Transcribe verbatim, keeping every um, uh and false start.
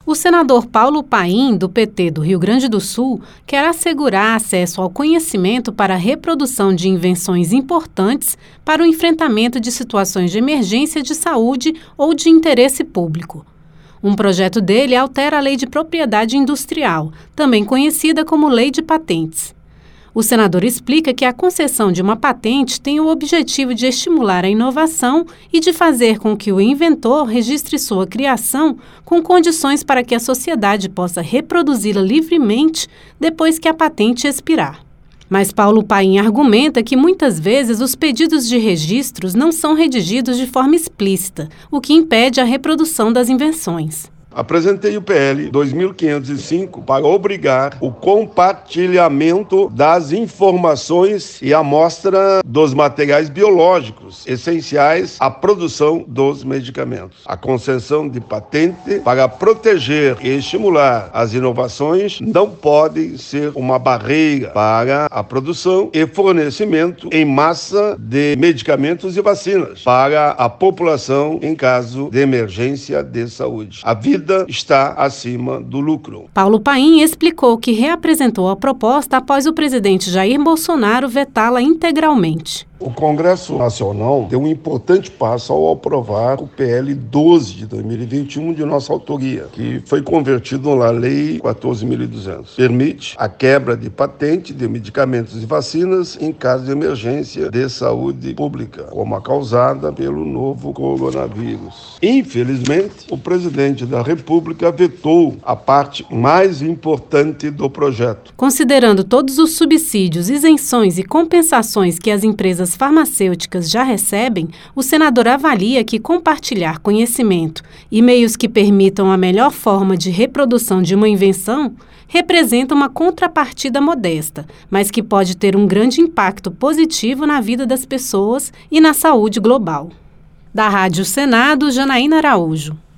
O senador Paulo Paim, do P T do Rio Grande do Sul, quer assegurar acesso ao conhecimento para a reprodução de invenções importantes para o enfrentamento de situações de emergência de saúde ou de interesse público. Um projeto dele altera a Lei de Propriedade Industrial, também conhecida como Lei de Patentes. O senador explica que a concessão de uma patente tem o objetivo de estimular a inovação e de fazer com que o inventor registre sua criação com condições para que a sociedade possa reproduzi-la livremente depois que a patente expirar. Mas Paulo Paim argumenta que muitas vezes os pedidos de registros não são redigidos de forma explícita, o que impede a reprodução das invenções. Apresentei o P L dois mil quinhentos e cinco para obrigar o compartilhamento das informações e amostra dos materiais biológicos essenciais à produção dos medicamentos. A concessão de patente para proteger e estimular as inovações não pode ser uma barreira para a produção e fornecimento em massa de medicamentos e vacinas para a população em caso de emergência de saúde. A vida está acima do lucro. Paulo Paim explicou que reapresentou a proposta após o presidente Jair Bolsonaro vetá-la integralmente. O Congresso Nacional deu um importante passo ao aprovar o P L doze de dois mil e vinte e um de nossa autoria, que foi convertido na Lei quatorze mil e duzentos. Permite a quebra de patente de medicamentos e vacinas em caso de emergência de saúde pública, como a causada pelo novo coronavírus. Infelizmente, o presidente da República vetou a parte mais importante do projeto. Considerando todos os subsídios, isenções e compensações que as empresas farmacêuticas já recebem, o senador avalia que compartilhar conhecimento e meios que permitam a melhor forma de reprodução de uma invenção representa uma contrapartida modesta, mas que pode ter um grande impacto positivo na vida das pessoas e na saúde global. Da Rádio Senado, Janaína Araújo.